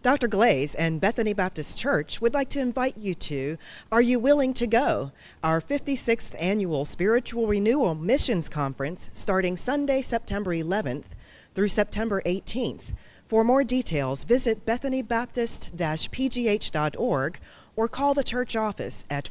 Dr. Glaze and Bethany Baptist Church would like to invite you to Are You Willing to Go? Our 56th annual Spiritual Renewal Missions Conference starting Sunday, September 11th through September 18th. For more details, visit bethanybaptist-pgh.org or call the church office at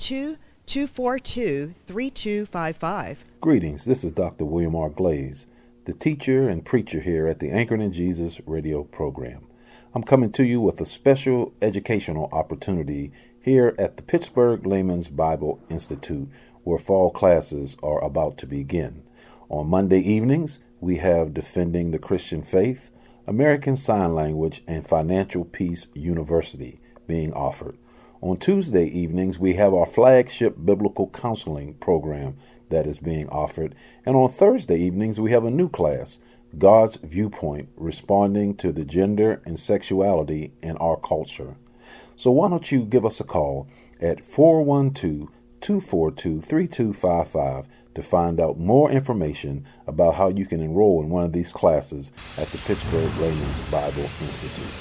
412-242-3255. Greetings, this is Dr. William R. Glaze, the teacher and preacher here at the Anchored in Jesus radio program. I'm coming to you with a special educational opportunity here at the Pittsburgh Layman's Bible Institute, where fall classes are about to begin. On Monday evenings, we have Defending the Christian Faith, American Sign Language, and Financial Peace University being offered. On Tuesday evenings, we have our flagship biblical counseling program that is being offered. And on Thursday evenings, we have a new class, God's Viewpoint, responding to the gender and sexuality in our culture. So why don't you give us a call at 412-242-3255 to find out more information about how you can enroll in one of these classes at the Pittsburgh Layman's Bible Institute.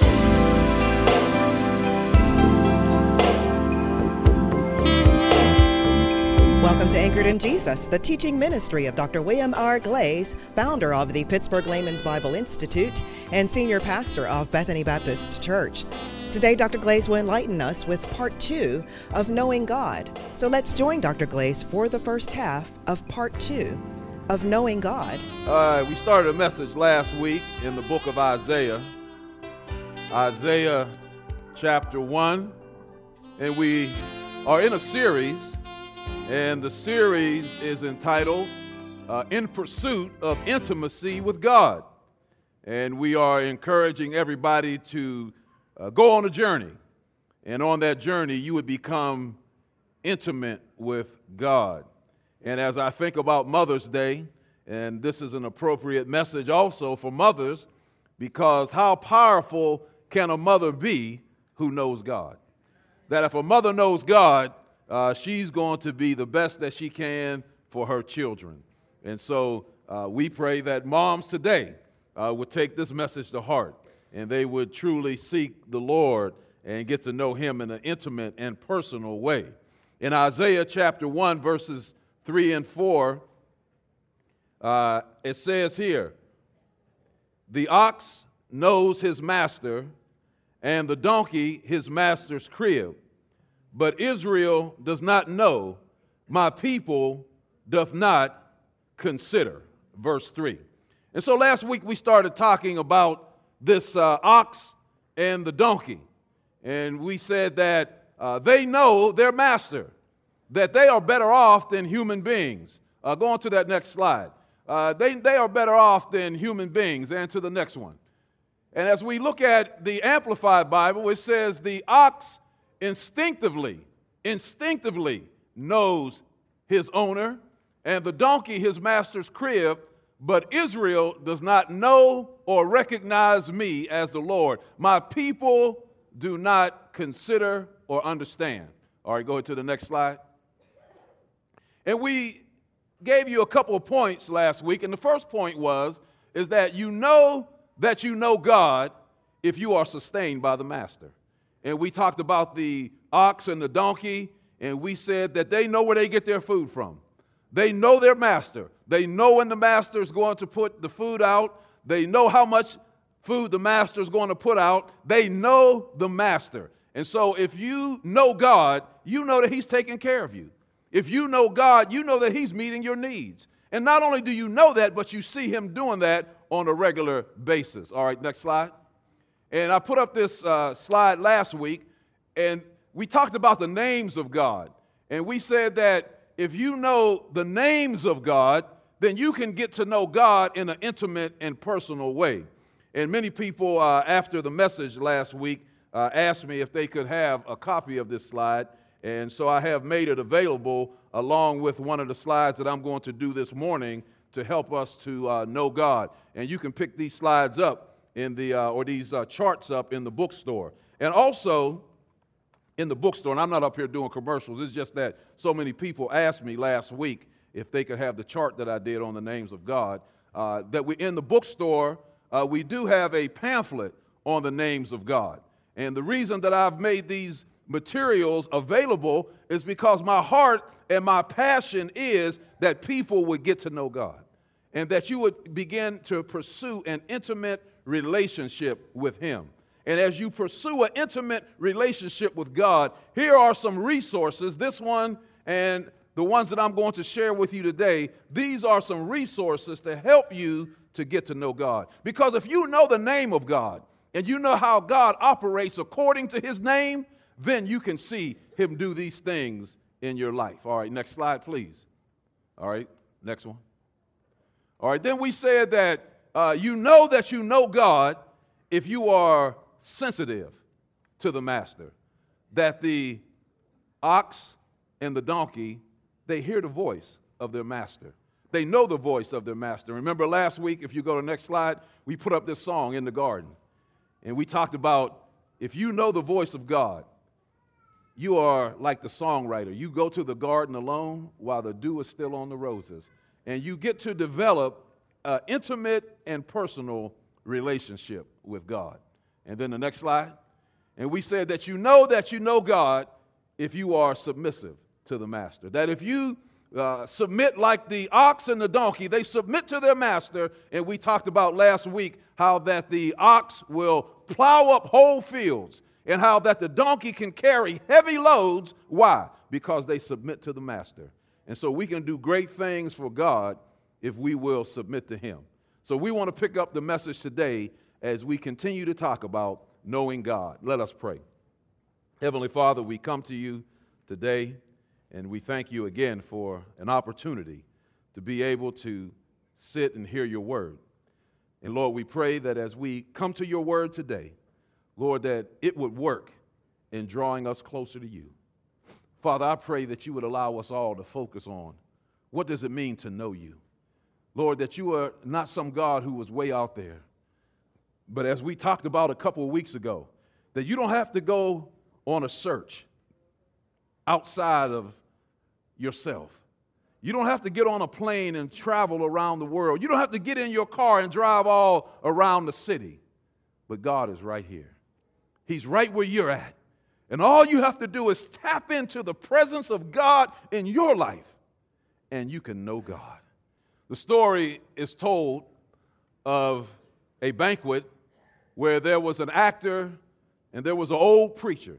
Welcome to Anchored in Jesus, the teaching ministry of Dr. William R. Glaze, founder of the Pittsburgh Layman's Bible Institute and senior pastor of Bethany Baptist Church. Today, Dr. Glaze will enlighten us with part 2 of Knowing God. So let's join Dr. Glaze for the first half of part 2 of Knowing God. We started a message last week in the book of Isaiah, Isaiah chapter 1, and we are in a series. And the series is entitled, In Pursuit of Intimacy with God. And we are encouraging everybody to go on a journey. And on that journey, you would become intimate with God. And as I think about Mother's Day, and this is an appropriate message also for mothers, because how powerful can a mother be who knows God? That if a mother knows God, she's going to be the best that she can for her children. And so we pray that moms today would take this message to heart and they would truly seek the Lord and get to know him in an intimate and personal way. In Isaiah chapter 1, verses 3 and 4, it says here, "The ox knows his master, and the donkey his master's crib. But Israel does not know, my people doth not consider." Verse 3. And so last week we started talking about this ox and the donkey. And we said that they know their master, that they are better off than human beings. Go on to that next slide. They are better off than human beings. And to the next one. And as we look at the Amplified Bible, it says the ox instinctively knows his owner, and the donkey his master's crib, but Israel does not know or recognize me as the Lord. My people do not consider or understand. All right, go to the next slide. And we gave you a couple of points last week, and the first point is that you know God if you are sustained by the master. And we talked about the ox and the donkey, and we said that they know where they get their food from. They know their master. They know when the master is going to put the food out. They know how much food the master is going to put out. They know the master. And so if you know God, you know that he's taking care of you. If you know God, you know that he's meeting your needs. And not only do you know that, but you see him doing that on a regular basis. All right, next slide. And I put up this slide last week, and we talked about the names of God. And we said that if you know the names of God, then you can get to know God in an intimate and personal way. And many people, after the message last week, asked me if they could have a copy of this slide. And so I have made it available along with one of the slides that I'm going to do this morning to help us to know God. And you can pick these slides up in the these charts up in the bookstore. And also in the bookstore, and I'm not up here doing commercials, it's just that so many people asked me last week if they could have the chart that I did on the names of God, that we in the bookstore, we do have a pamphlet on the names of God. And the reason that I've made these materials available is because my heart and my passion is that people would get to know God and that you would begin to pursue an intimate relationship with Him. And as you pursue an intimate relationship with God, here are some resources. This one and the ones that I'm going to share with you today, these are some resources to help you to get to know God. Because if you know the name of God and you know how God operates according to His name, then you can see Him do these things in your life. All right, next slide, please. All right, next one. All right, then we said that you know God if you are sensitive to the master, that the ox and the donkey, they hear the voice of their master. They know the voice of their master. Remember last week, if you go to the next slide, we put up this song, In the Garden. And we talked about if you know the voice of God, you are like the songwriter. You go to the garden alone while the dew is still on the roses. And you get to develop an intimate and personal relationship with God. And then the next slide. And we said that you know God if you are submissive to the master. That if you submit like the ox and the donkey, they submit to their master. And we talked about last week how that the ox will plow up whole fields and how that the donkey can carry heavy loads. Why? Because they submit to the master. And so we can do great things for God if we will submit to Him. So we want to pick up the message today as we continue to talk about knowing God. Let us pray. Heavenly Father, we come to you today, and we thank you again for an opportunity to be able to sit and hear your word. And Lord, we pray that as we come to your word today, Lord, that it would work in drawing us closer to you. Father, I pray that you would allow us all to focus on what does it mean to know you. Lord, that you are not some God who was way out there, but as we talked about a couple of weeks ago, that you don't have to go on a search outside of yourself. You don't have to get on a plane and travel around the world. You don't have to get in your car and drive all around the city. But God is right here. He's right where you're at. And all you have to do is tap into the presence of God in your life, and you can know God. The story is told of a banquet where there was an actor and there was an old preacher.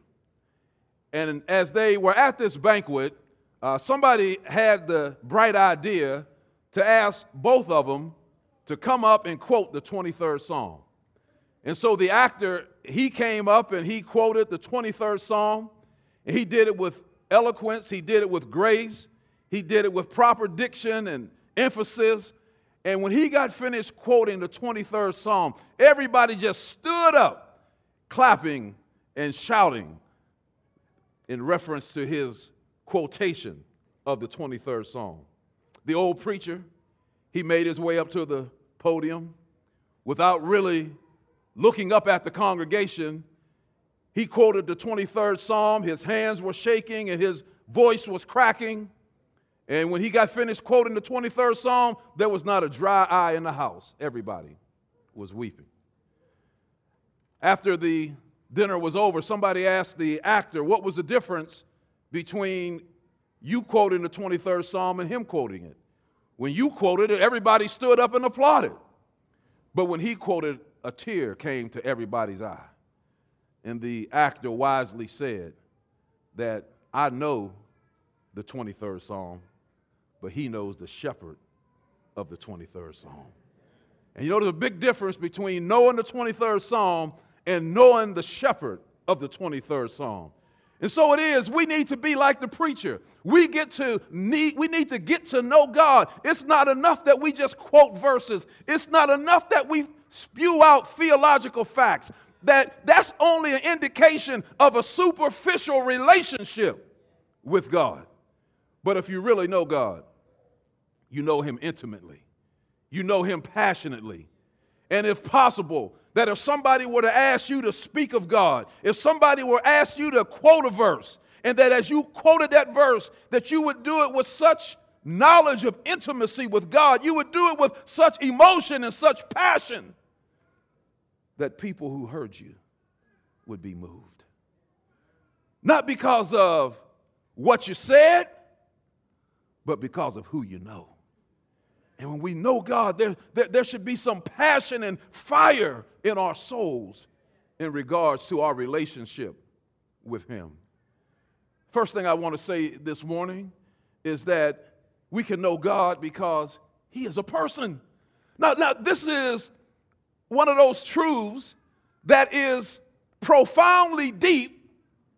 And as they were at this banquet, somebody had the bright idea to ask both of them to come up and quote the 23rd Psalm. And so the actor, he came up and he quoted the 23rd Psalm. And he did it with eloquence. He did it with grace. He did it with proper diction and emphasis. And when he got finished quoting the 23rd Psalm, everybody just stood up, clapping and shouting in reference to his quotation of the 23rd Psalm. The old preacher, he made his way up to the podium without really looking up at the congregation. He quoted the 23rd Psalm. His hands were shaking and his voice was cracking. And when he got finished quoting the 23rd Psalm, there was not a dry eye in the house. Everybody was weeping. After the dinner was over, somebody asked the actor, what was the difference between you quoting the 23rd Psalm and him quoting it? When you quoted it, everybody stood up and applauded. But when he quoted, a tear came to everybody's eye. And the actor wisely said that I know the 23rd Psalm, but he knows the shepherd of the 23rd Psalm. And you know there's a big difference between knowing the 23rd Psalm and knowing the shepherd of the 23rd Psalm. And so it is, we need to be like the preacher. We need to get to know God. It's not enough that we just quote verses. It's not enough that we spew out theological facts. That's only an indication of a superficial relationship with God. But if you really know God, you know him intimately. You know him passionately. And if possible, that if somebody were to ask you to speak of God, if somebody were to ask you to quote a verse, and that as you quoted that verse, that you would do it with such knowledge of intimacy with God, you would do it with such emotion and such passion that people who heard you would be moved. Not because of what you said, but because of who you know. And when we know God, there should be some passion and fire in our souls in regards to our relationship with Him. First thing I want to say this morning is that we can know God because He is a person. Now, this is one of those truths that is profoundly deep,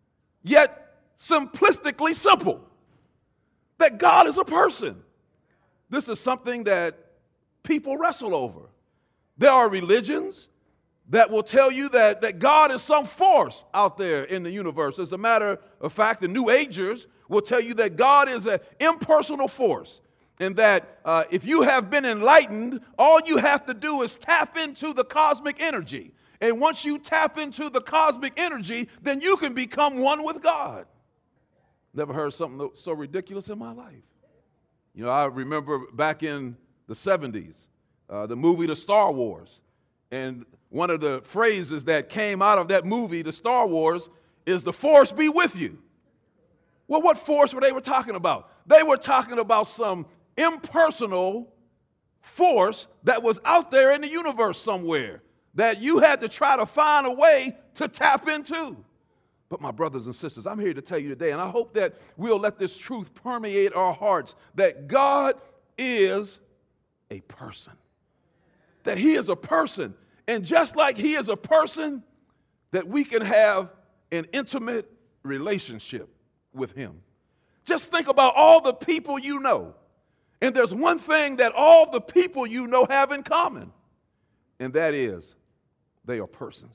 yet simplistically simple. That God is a person. This is something that people wrestle over. There are religions that will tell you that God is some force out there in the universe. As a matter of fact, the New Agers will tell you that God is an impersonal force, and that if you have been enlightened, all you have to do is tap into the cosmic energy. And once you tap into the cosmic energy, then you can become one with God. Never heard something so ridiculous in my life. You know, I remember back in the 70s, the movie The Star Wars. And one of the phrases that came out of that movie, The Star Wars, is "the force be with you." Well, what force were they talking about? They were talking about some impersonal force that was out there in the universe somewhere that you had to try to find a way to tap into. But my brothers and sisters, I'm here to tell you today, and I hope that we'll let this truth permeate our hearts, that God is a person. That He is a person. And just like He is a person, that we can have an intimate relationship with Him. Just think about all the people you know. And there's one thing that all the people you know have in common, and that is they are persons.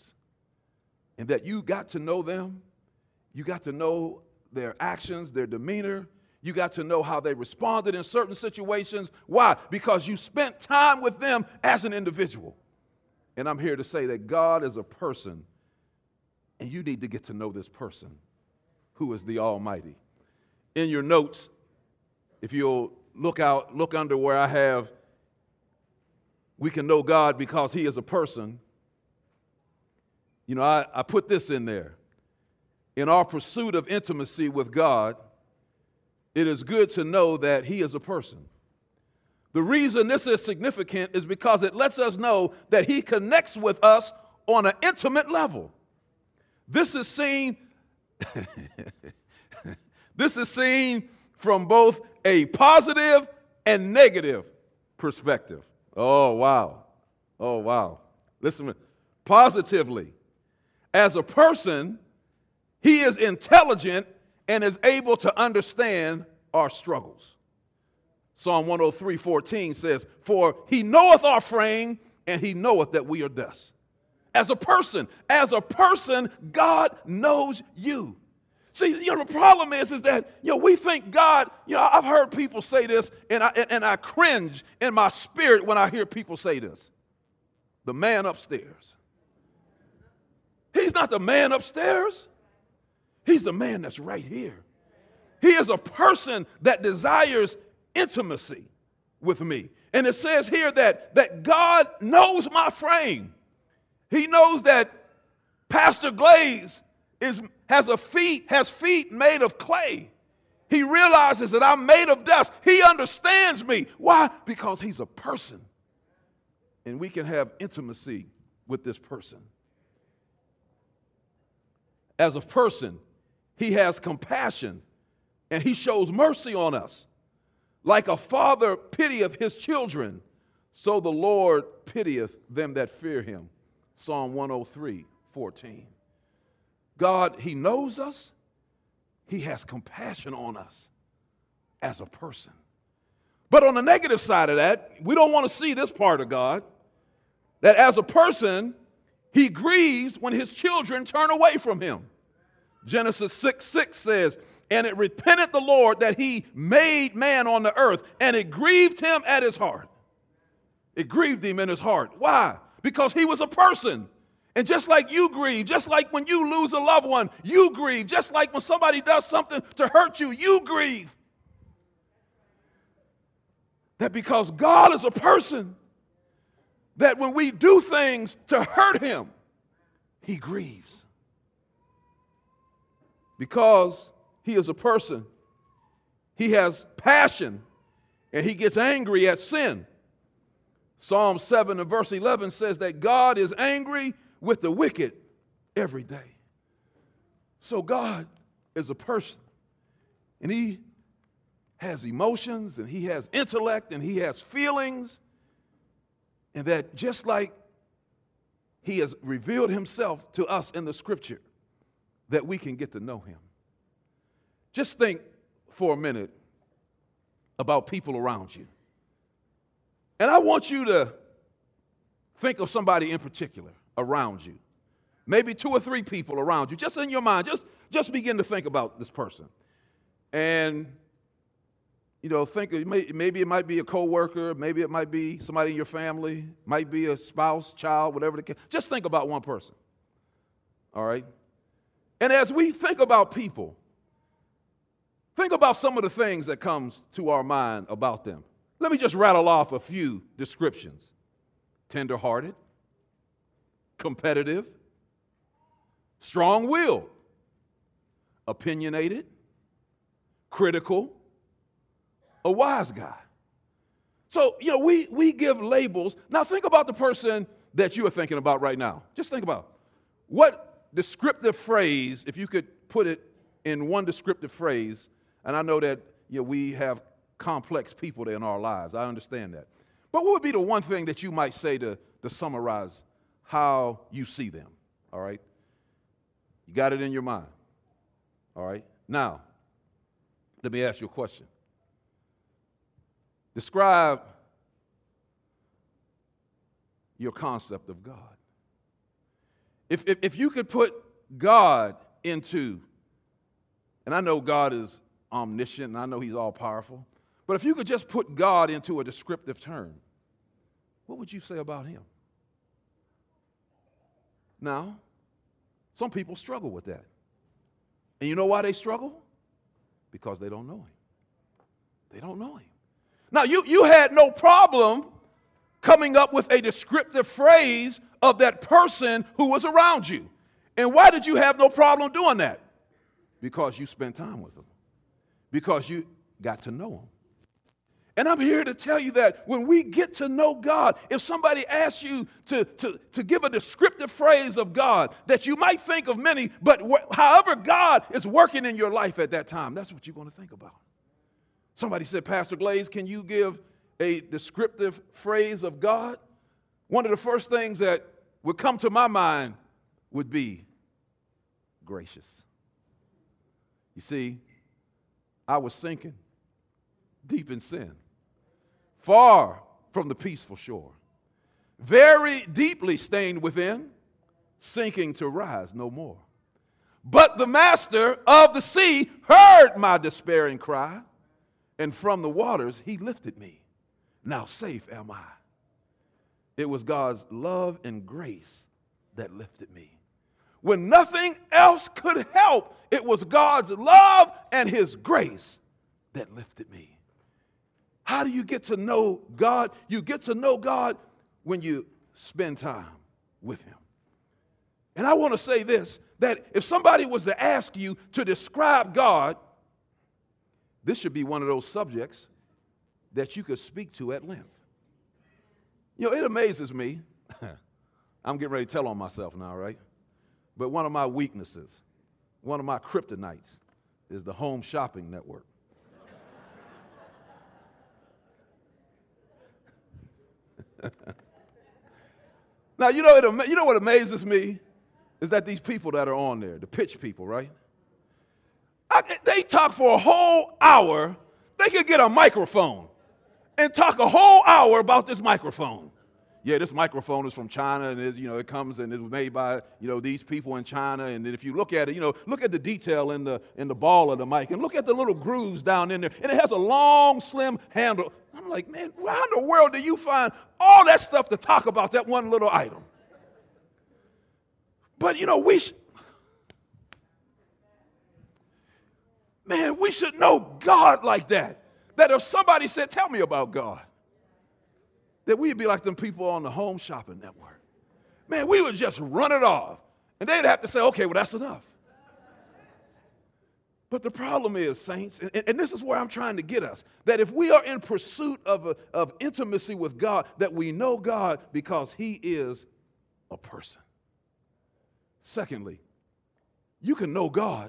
And that you got to know them, you got to know their actions, their demeanor, you got to know how they responded in certain situations. Why? Because you spent time with them as an individual. And I'm here to say that God is a person, and you need to get to know this person, who is the Almighty. In your notes, if you'll look under where I have, we can know God because He is a person. You know, I put this in there. In our pursuit of intimacy with God, it is good to know that He is a person. The reason this is significant is because it lets us know that He connects with us on an intimate level. This is seen from both a positive and negative perspective. Oh, wow. Oh, wow. Listen, positively. As a person, He is intelligent and is able to understand our struggles. Psalm 103:14 says, "For He knoweth our frame, and He knoweth that we are dust." As a person, God knows you. See, the problem is that, we think God, I've heard people say this, and I cringe in my spirit when I hear people say this. The man upstairs. He's not the man upstairs. He's the man that's right here. He is a person that desires intimacy with me. And it says here that God knows my frame. He knows that Pastor Glaze has feet made of clay. He realizes that I'm made of dust. He understands me. Why? Because He's a person. And we can have intimacy with this person. As a person, He has compassion and He shows mercy on us. Like a father pitieth his children, so the Lord pitieth them that fear Him. Psalm 103:14. God, He knows us. He has compassion on us as a person. But on the negative side of that, we don't want to see this part of God, that as a person, He grieves when His children turn away from Him. Genesis 6:6 says, "And it repented the Lord that He made man on the earth, and it grieved Him at His heart." It grieved Him in His heart. Why? Because He was a person. And just like you grieve, just like when you lose a loved one, you grieve. Just like when somebody does something to hurt you, you grieve. That because God is a person, that when we do things to hurt Him, he grieves. Because he is a person, he has passion, and he gets angry at sin. Psalm 7 and verse 11 says that God is angry with the wicked every day. So God is a person, and he has emotions, and he has intellect, and he has feelings, and that just like he has revealed himself to us in the scripture, that we can get to know him. Just think for a minute about people around you. And I want you to think of somebody in particular around you. Maybe 2 or 3 people around you, just in your mind. Just begin to think about this person. And, you know, think maybe it might be a coworker, maybe it might be somebody in your family, might be a spouse, child, whatever the case. Just think about one person. All right? And as we think about people, think about some of the things that comes to our mind about them. Let me just rattle off a few descriptions. Tender-hearted, competitive, strong-willed, opinionated, critical, a wise guy. So, you know, we give labels. Now think about the person that you are thinking about right now. Just think about what descriptive phrase, if you could put it in one descriptive phrase, and I know that, you know, we have complex people in our lives. I understand that. But what would be the one thing that you might say to summarize how you see them? All right? You got it in your mind. All right? Now, let me ask you a question. Describe your concept of God. If you could put God into, and I know God is omniscient, and I know he's all powerful, but if you could just put God into a descriptive term, what would you say about him? Now, some people struggle with that. And you know why they struggle? Because they don't know him. They don't know him. Now, you had no problem coming up with a descriptive phrase of that person who was around you. And why did you have no problem doing that? Because you spent time with them. Because you got to know him. And I'm here to tell you that when we get to know God, if somebody asks you to give a descriptive phrase of God, that you might think of many, but however God is working in your life at that time, that's what you're going to think about. Somebody said, Pastor Glaze, can you give a descriptive phrase of God? One of the first things that would come to my mind would be gracious. You see, I was sinking deep in sin, far from the peaceful shore, very deeply stained within, sinking to rise no more. But the master of the sea heard my despairing cry, and from the waters he lifted me. Now safe am I. It was God's love and grace that lifted me. When nothing else could help, it was God's love and his grace that lifted me. How do you get to know God? You get to know God when you spend time with him. And I want to say this, that if somebody was to ask you to describe God, this should be one of those subjects that you could speak to at length. You know, it amazes me. I'm getting ready to tell on myself now, right? But one of my weaknesses, one of my kryptonites, is the home shopping network. Now, you know what amazes me is that these people that are on there, the pitch people, right? They talk for a whole hour. They could get a microphone and talk a whole hour about this microphone. Yeah, this microphone is from China, and it comes and it was made by these people in China. And then if you look at it, look at the detail in the ball of the mic, and look at the little grooves down in there, and it has a long, slim handle. I'm like, man, where in the world do you find all that stuff to talk about that one little item? But we should know God like that. That if somebody said, tell me about God, that we'd be like them people on the home shopping network. Man, we would just run it off. And they'd have to say, okay, well, that's enough. But the problem is, saints, and this is where I'm trying to get us, that if we are in pursuit of intimacy with God, that we know God because he is a person. Secondly, you can know God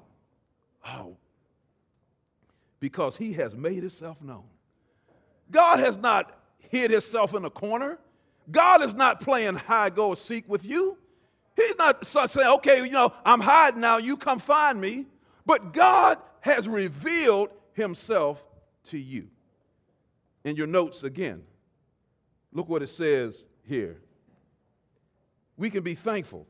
because he has made himself known. God has not hid himself in a corner. God is not playing hide-go-seek with you. He's not saying, okay, I'm hiding now, you come find me. But God has revealed himself to you. In your notes again, look what it says here. We can be thankful.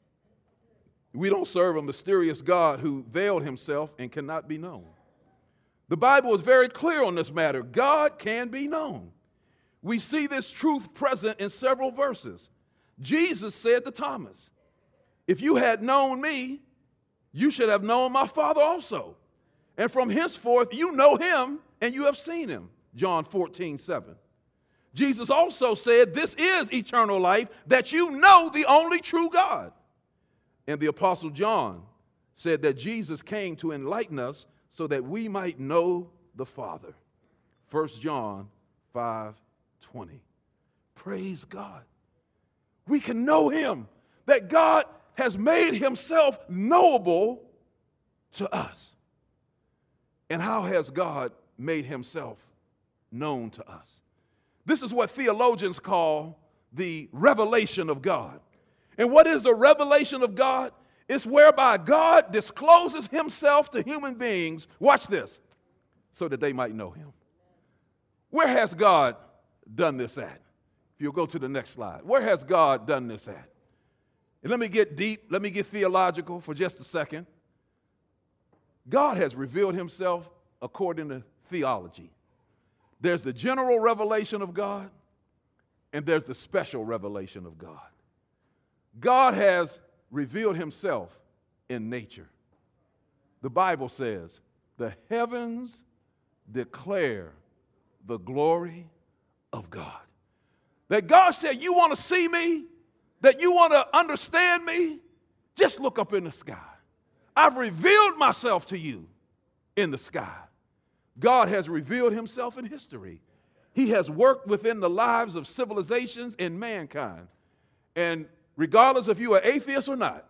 We don't serve a mysterious God who veiled himself and cannot be known. The Bible is very clear on this matter. God can be known. We see this truth present in several verses. Jesus said to Thomas, if you had known me, you should have known my Father also. And from henceforth you know him and you have seen him. John 14:7. Jesus also said, this is eternal life, that you know the only true God. And the Apostle John said that Jesus came to enlighten us so that we might know the Father. 1 John 5:20. Praise God. We can know him, that God has made himself knowable to us. And how has God made himself known to us? This is what theologians call the revelation of God. And what is the revelation of God? It's whereby God discloses himself to human beings, watch this, so that they might know him. Where has God done this at? If you'll go to the next slide. Where has God done this at? And let me get deep, let me get theological for just a second. God has revealed himself according to theology. There's the general revelation of God, and there's the special revelation of God. God has revealed himself in nature. The Bible says, the heavens declare the glory of God. That God said, you want to see me? That you want to understand me? Just look up in the sky. I've revealed myself to you in the sky. God has revealed himself in history. He has worked within the lives of civilizations and mankind. And regardless if you are atheist or not,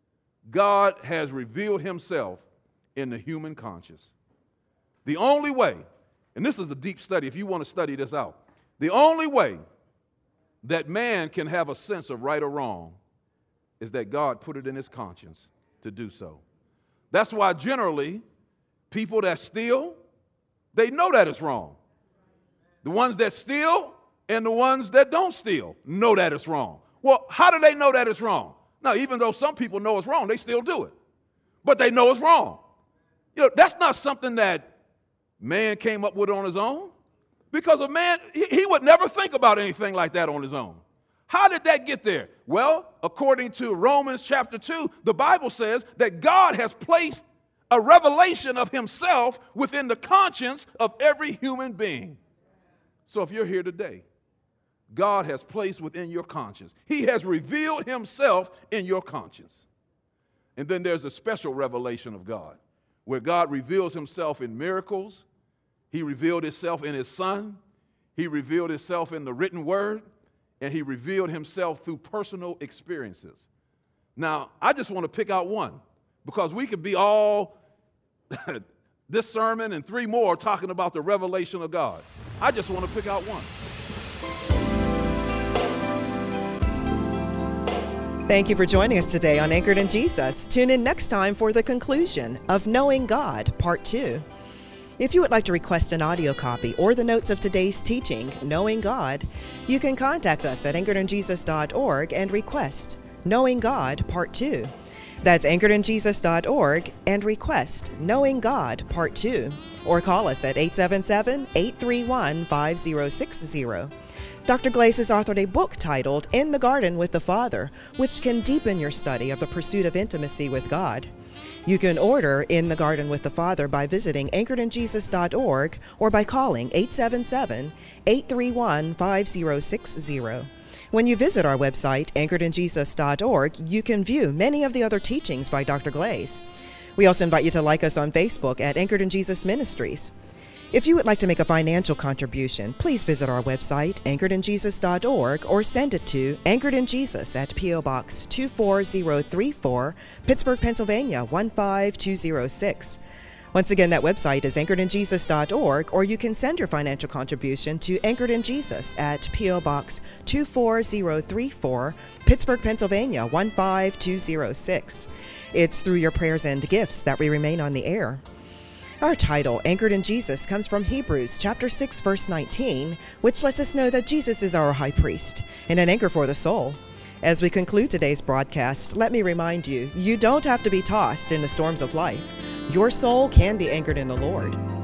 God has revealed himself in the human conscience. The only way, and this is the deep study if you want to study this out, the only way that man can have a sense of right or wrong is that God put it in his conscience to do so. That's why generally people that steal, they know that it's wrong. The ones that steal and the ones that don't steal know that it's wrong. Well, how do they know that it's wrong? Now, even though some people know it's wrong, they still do it. But they know it's wrong. That's not something that man came up with on his own. Because a man, he would never think about anything like that on his own. How did that get there? Well, according to Romans chapter 2, the Bible says that God has placed a revelation of himself within the conscience of every human being. So if you're here today, God has placed within your conscience. He has revealed himself in your conscience. And then there's a special revelation of God, where God reveals himself in miracles. He revealed himself in his Son. He revealed himself in the written word. And he revealed himself through personal experiences. Now, I just want to pick out one, because we could be all this sermon and 3 more talking about the revelation of God. I just want to pick out one. Thank you for joining us today on Anchored in Jesus. Tune in next time for the conclusion of Knowing God, Part 2. If you would like to request an audio copy or the notes of today's teaching, Knowing God, you can contact us at anchoredinjesus.org and request Knowing God Part 2. That's anchoredinjesus.org and request Knowing God Part 2. Or call us at 877-831-5060. Dr. Glaze has authored a book titled In the Garden with the Father, which can deepen your study of the pursuit of intimacy with God. You can order In the Garden with the Father by visiting anchoredinjesus.org or by calling 877-831-5060. When you visit our website, anchoredinjesus.org, you can view many of the other teachings by Dr. Glaze. We also invite you to like us on Facebook at Anchored in Jesus Ministries. If you would like to make a financial contribution, please visit our website, anchoredinjesus.org, or send it to Anchored in Jesus at P.O. Box 24034, Pittsburgh, Pennsylvania 15206. Once again, that website is anchoredinjesus.org, or you can send your financial contribution to Anchored in Jesus at P.O. Box 24034, Pittsburgh, Pennsylvania 15206. It's through your prayers and gifts that we remain on the air. Our title, Anchored in Jesus, comes from Hebrews chapter 6, verse 19, which lets us know that Jesus is our high priest and an anchor for the soul. As we conclude today's broadcast, let me remind you, you don't have to be tossed in the storms of life. Your soul can be anchored in the Lord.